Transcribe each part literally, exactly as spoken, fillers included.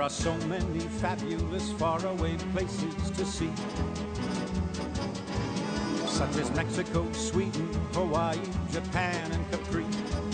There are so many fabulous faraway places to see, such as Mexico, Sweden, Hawaii, Japan, and Capri.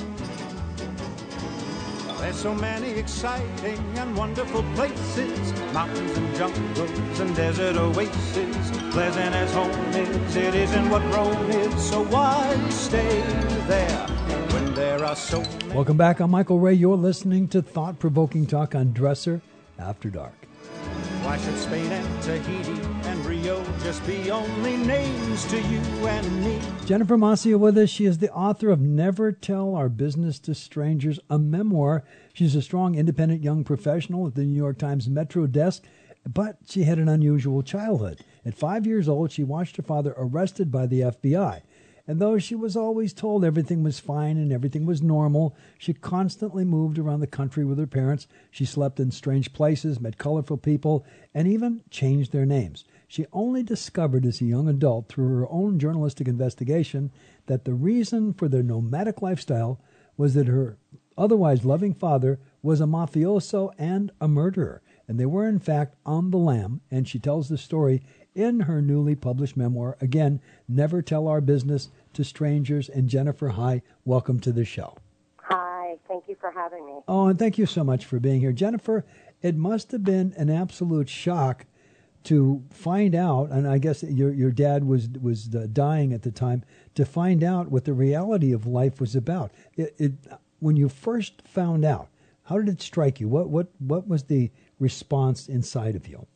There's so many exciting and wonderful places, mountains and jungles and desert oases. Pleasant as home is, it isn't what Rome is, so why stay there when there are so many... Welcome back. I'm Michael Ray. You're listening to Thought-Provoking Talk on Dresser After Dark. Why should Spain and Tahiti and Rio just be only names to you and me? Jennifer Mascia with us. She is the author of Never Tell Our Business to Strangers, a memoir. She's a strong, independent young professional at the New York Times Metro desk, but she had an unusual childhood. At five years old, she watched her father arrested by the F B I. And though she was always told everything was fine and everything was normal, she constantly moved around the country with her parents. She slept in strange places, met colorful people, and even changed their names. She only discovered as a young adult through her own journalistic investigation that the reason for their nomadic lifestyle was that her otherwise loving father was a mafioso and a murderer. And they were, in fact, on the lam, and she tells the story in her newly published memoir. Again, Never Tell Our Business to Strangers. And Jennifer, hi, welcome to the show. Hi, thank you for having me. Oh, and thank you so much for being here. Jennifer, it must have been an absolute shock to find out, and I guess your your dad was was uh, dying at the time, to find out what the reality of life was about. It, it, when you first found out, how did it strike you? What what what was the response inside of you?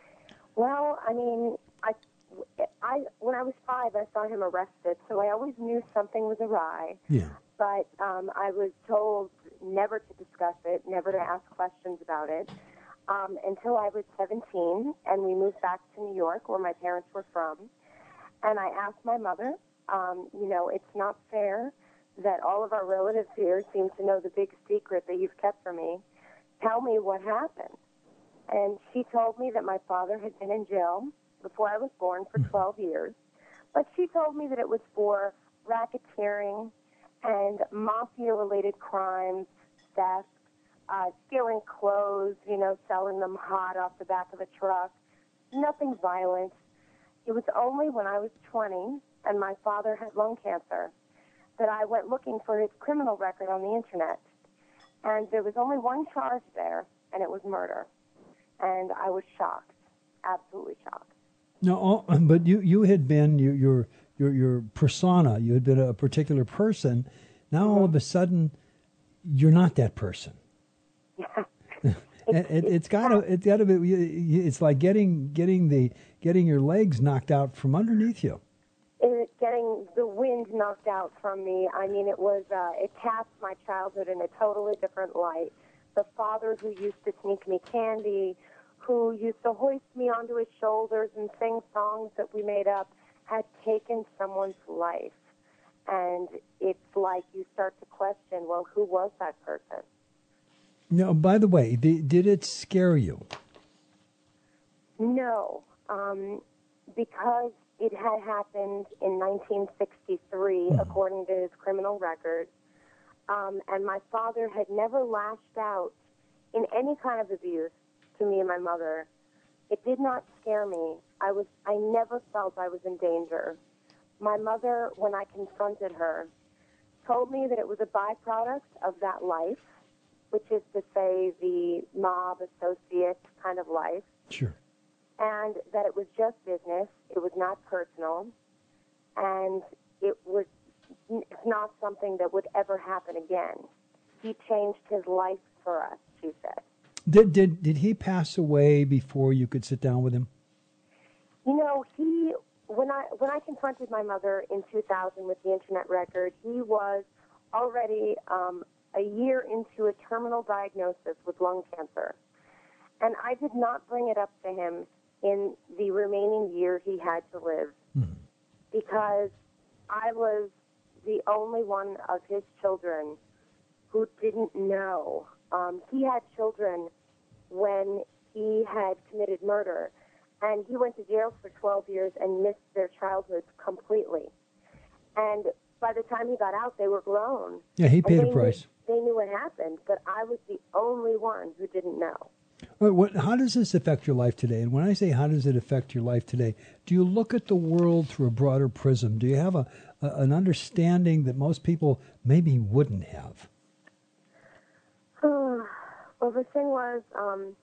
Well, I mean, I, I when I was five, I saw him arrested, so I always knew something was awry. Yeah. But um, I was told never to discuss it, never to ask questions about it, um, until I was seventeen, and we moved back to New York, where my parents were from. And I asked my mother, um, you know, it's not fair that all of our relatives here seem to know the big secret that you've kept from me. Tell me what happened. And she told me that my father had been in jail before I was born for twelve years. But she told me that it was for racketeering and mafia-related crimes, theft, uh, stealing clothes, you know, selling them hot off the back of a truck. Nothing violent. It was only when I was twenty and my father had lung cancer that I went looking for his criminal record on the Internet. And there was only one charge there, and it was murder. And I was shocked, absolutely shocked. No, but you, you had been your, your your your persona. You had been a particular person. Now mm-hmm. all of a sudden, you're not that person. Yeah, it, it, it's got to it's got to be. It's like getting getting the getting your legs knocked out from underneath you. It, getting the wind knocked out from me. I mean, it was uh, it cast my childhood in a totally different light. The father who used to sneak me candy, who used to hoist me onto his shoulders and sing songs that we made up, had taken someone's life. And it's like you start to question, well, who was that person? No, by the way, the, did it scare you? No, um, because it had happened in nineteen sixty-three, mm-hmm. according to his criminal record. Um, and my father had never lashed out in any kind of abuse to me and my mother. It did not scare me. I was, I never felt I was in danger. My mother, when I confronted her, told me that it was a byproduct of that life, which is to say the mob associate kind of life. Sure. And that it was just business. It was not personal. And it was it's not something that would ever happen again. He changed his life for us, she said. Did did did he pass away before you could sit down with him? You know, he when I when I confronted my mother in two thousand with the Internet record, he was already um, a year into a terminal diagnosis with lung cancer. And I did not bring it up to him in the remaining year he had to live mm-hmm. because I was the only one of his children who didn't know. Um, he had children when he had committed murder, and he went to jail for twelve years and missed their childhoods completely. And by the time he got out, they were grown. Yeah, he paid a price. Knew, they knew what happened, but I was the only one who didn't know. What, what, how does this affect your life today? And when I say how does it affect your life today, do you look at the world through a broader prism? Do you have a, a an understanding that most people maybe wouldn't have? Well, the thing was, um,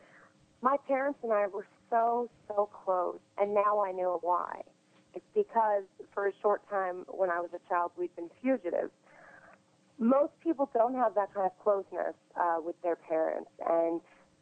my parents and I were so, so close, and now I know why. It's because for a short time when I was a child, we'd been fugitives. Most people don't have that kind of closeness uh, with their parents, and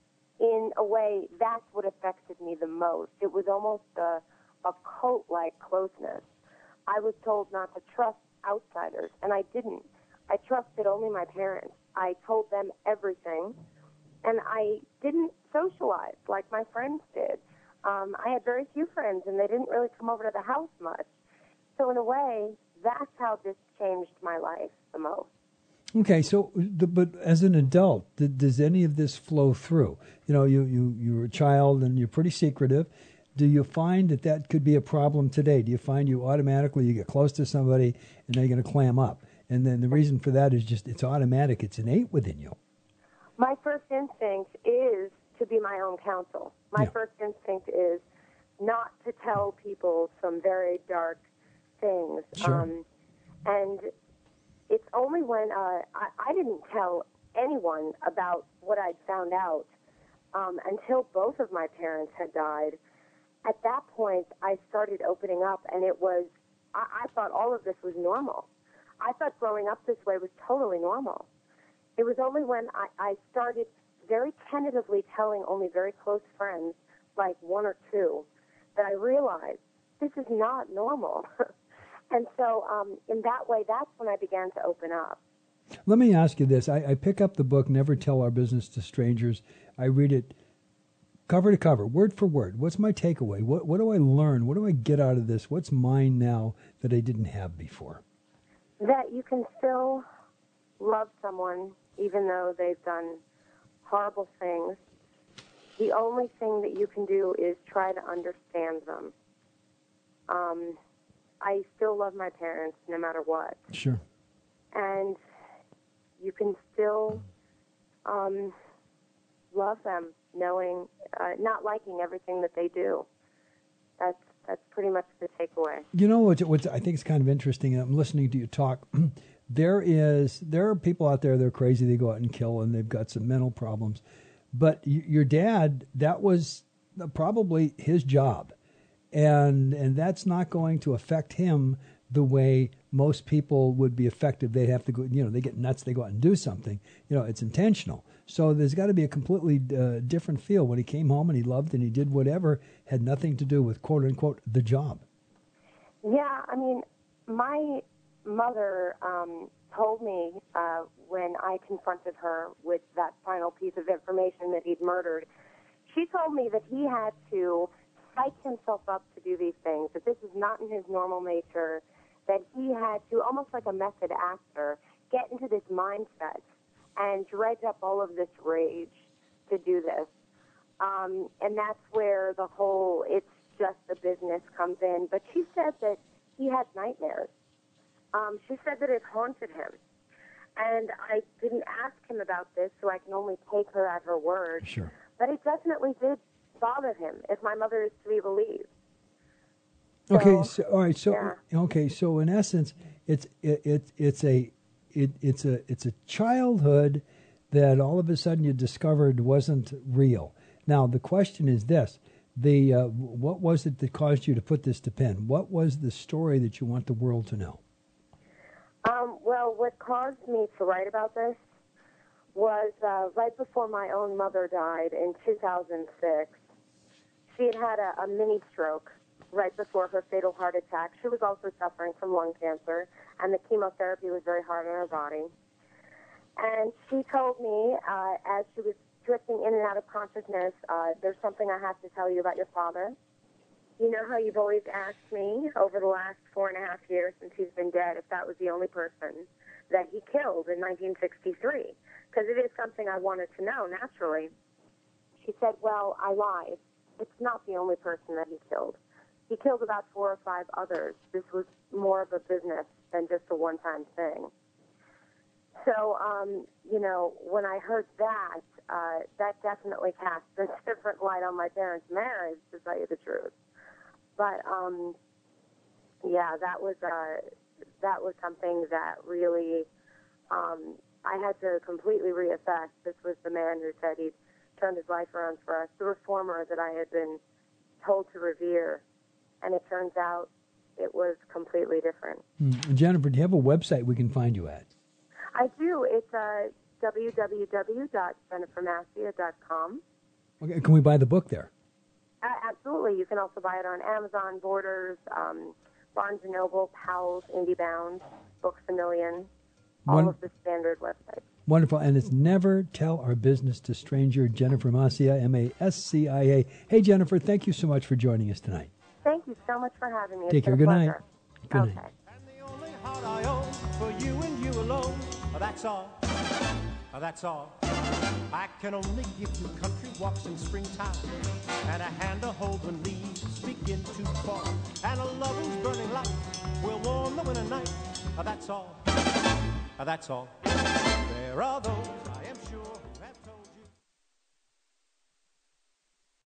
in a way, that's what affected me the most. It was almost a, a cult-like closeness. I was told not to trust outsiders, and I didn't. I trusted only my parents. I told them everything, and I didn't socialize like my friends did. Um, I had very few friends, and they didn't really come over to the house much. So in a way, that's how this changed my life the most. Okay, so the, but as an adult, th- does any of this flow through? You know, you, you, you were a child and you're pretty secretive. Do you find that that could be a problem today? Do you find you automatically, you get close to somebody and they're going to clam up? And then the reason for that is just it's automatic. It's innate within you. My first instinct is to be my own counsel. My Yeah. first instinct is not to tell people some very dark things. Sure. Um, and it's only when uh, I, I didn't tell anyone about what I'd found out um, until both of my parents had died. At that point, I started opening up, and it was, I, I thought all of this was normal. I thought growing up this way was totally normal. It was only when I, I started very tentatively telling only very close friends, like one or two, that I realized this is not normal. And so um, in that way, that's when I began to open up. Let me ask you this. I, I pick up the book, Never Tell Our Business to Strangers. I read it cover to cover, word for word. What's my takeaway? What, what do I learn? What do I get out of this? What's mine now that I didn't have before? That you can still love someone even though they've done horrible things. The only thing that you can do is try to understand them. Um, I still love my parents no matter what. Sure. And you can still um, love them knowing, uh, not liking everything that they do. That's that's pretty much the takeaway. You know what? What I think is kind of interesting. I'm listening to you talk. There is there are people out there that are crazy. They go out and kill, and they've got some mental problems. But y- your dad, that was probably his job, and and that's not going to affect him the way most people would be affected. They'd have to go. You know, they get nuts. They go out and do something. You know, it's intentional. So there's got to be a completely uh, different feel when he came home and he loved and he did whatever had nothing to do with quote unquote the job. Yeah, I mean, my mother um, told me uh, when I confronted her with that final piece of information that he'd murdered, she told me that he had to psych himself up to do these things, that this is not in his normal nature, that he had to, almost like a method actor, get into this mindset and dredge up all of this rage to do this. Um, and that's where the whole it's just a business comes in. But she said that he had nightmares. Um, she said that it haunted him. And I didn't ask him about this, so I can only take her at her word. Sure. But it definitely did bother him, if my mother is to be believed. Okay, So, so all right, so yeah. okay, so in essence, it's it, it it's a it, it's a it's a childhood that all of a sudden you discovered wasn't real. Now the question is this: the uh, what was it that caused you to put this to pen? What was the story that you want the world to know? Um, well, what caused me to write about this was uh, right before my own mother died in two thousand six. She had had a, a mini stroke right before her fatal heart attack. She was also suffering from lung cancer, and the chemotherapy was very hard on her body. And she told me, uh, as she was drifting in and out of consciousness, uh, there's something I have to tell you about your father. You know how you've always asked me over the last four and a half years since he's been dead if that was the only person that he killed in nineteen sixty-three? Because it is something I wanted to know, naturally. She said, well, I lied. It's not the only person that he killed. He killed about four or five others. This was more of a business than just a one-time thing. So, um, you know, when I heard that, uh, that definitely cast a different light on my parents' marriage, to tell you the truth. But, um, yeah, that was uh, that was something that really um, I had to completely reassess. This was the man who said he'd turned his life around for us, the reformer that I had been told to revere, and it turns out it was completely different. Mm. Jennifer, do you have a website we can find you at? I do. It's uh, w w w dot jennifer massia dot com. Okay, can we buy the book there? Uh, absolutely. You can also buy it on Amazon, Borders, um, Barnes and Noble, Powell's, IndieBound, Books A Million, all One, of the standard websites. Wonderful. And it's Never Tell Our Business to Stranger, Jennifer Massia, M A S C I A. Hey, Jennifer, thank you so much for joining us tonight. Thank you so much for having me. It's Take care. been Good a night. pleasure. Good okay. night. And the only heart I own for you and you alone, that's all, that's all. I can only give you country walks in springtime, and a hand to hold when leaves begin to fall, and a love whose burning light will warm the winter night, that's all, that's all. There are those